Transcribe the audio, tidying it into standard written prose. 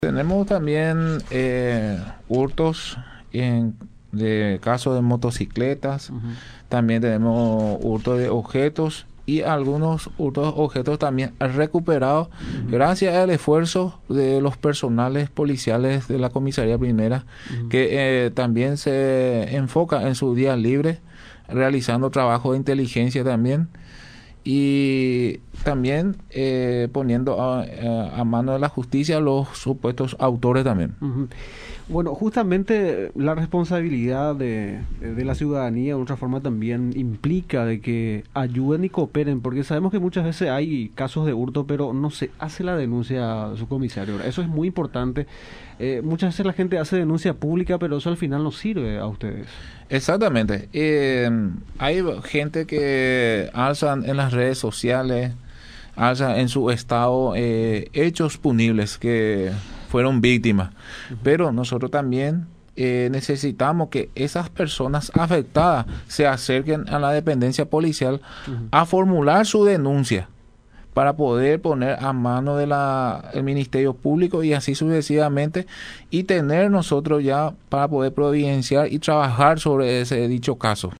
Tenemos también hurtos de casos de motocicletas. Ujú. También tenemos hurtos de objetos y algunos hurtos de objetos también recuperados gracias al esfuerzo de los personales policiales de la comisaría primera, que también se enfoca en su día libre realizando trabajo de inteligencia también, y también poniendo a mano de la justicia a los supuestos autores también. Ujú. Bueno, justamente la responsabilidad de la ciudadanía de otra forma también implica de que ayuden y cooperen, porque sabemos que muchas veces hay casos de hurto, pero no se hace la denuncia a su comisario. Ahora, eso es muy importante. Muchas veces la gente hace denuncia pública, pero eso al final no sirve a ustedes. Exactamente. Hay gente que alzan en las redes sociales, alza en su estado hechos punibles que fueron víctimas, pero nosotros también necesitamos que esas personas afectadas se acerquen a la dependencia policial a formular su denuncia para poder poner a mano de el Ministerio Público y así sucesivamente, y tener nosotros ya para poder providenciar y trabajar sobre ese dicho caso.